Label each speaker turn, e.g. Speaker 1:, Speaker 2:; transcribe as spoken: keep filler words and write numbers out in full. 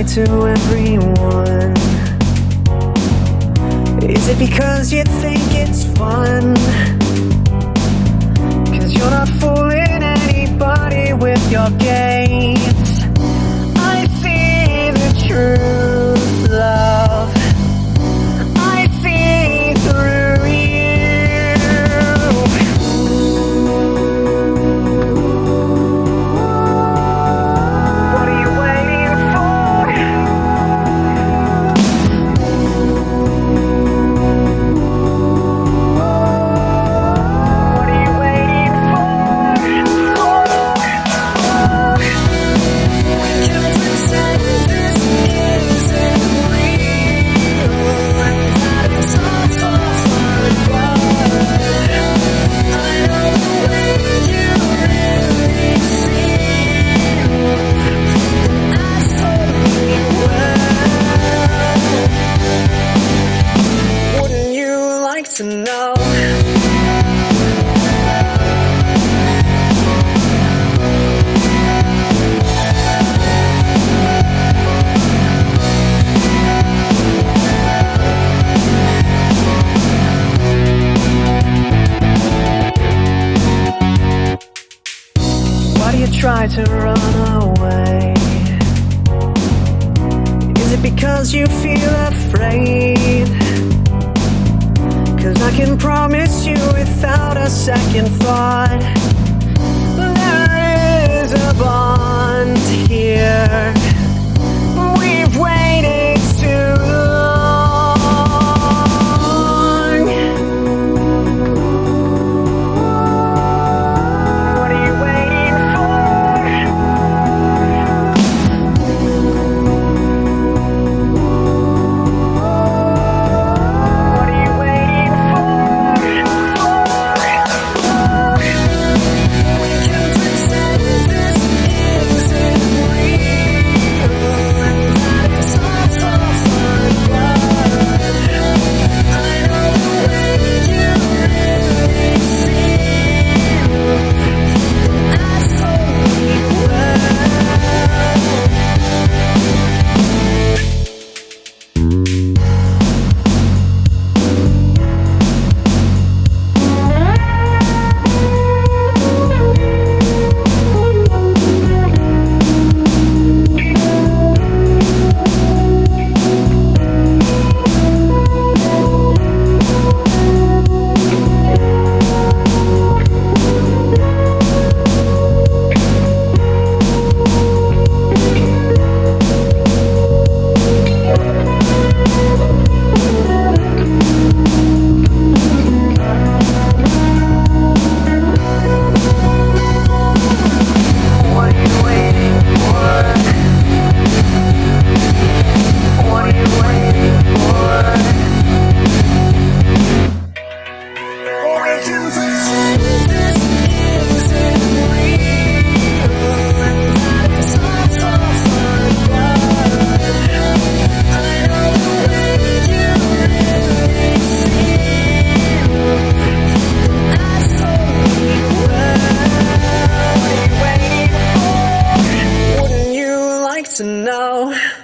Speaker 1: to everyone? Is it because you think it's fun? Cause you're not fooling anybody with your games. I see the truth, love. I see through you. What are you waiting for? What are you waiting for? We can pretend this isn't real, and that it's all so far apart. I know the way you really feel, and I totally will. Wouldn't you like to know? Why do you try to run away? Is it because you feel afraid? Cause I can promise you without a second thought, there is a bond here. We've waited too long. What are you waiting for? What are you waiting for? We can pretend this isn't real, and that it's all so far apart. I know the way you really feel, and I totally What are you waiting for? What are you waiting for? We can pretend this isn't real, and that it's all so far apart. I know the way you really feel, and I totally will. What are you waiting for? Wouldn't you like to know?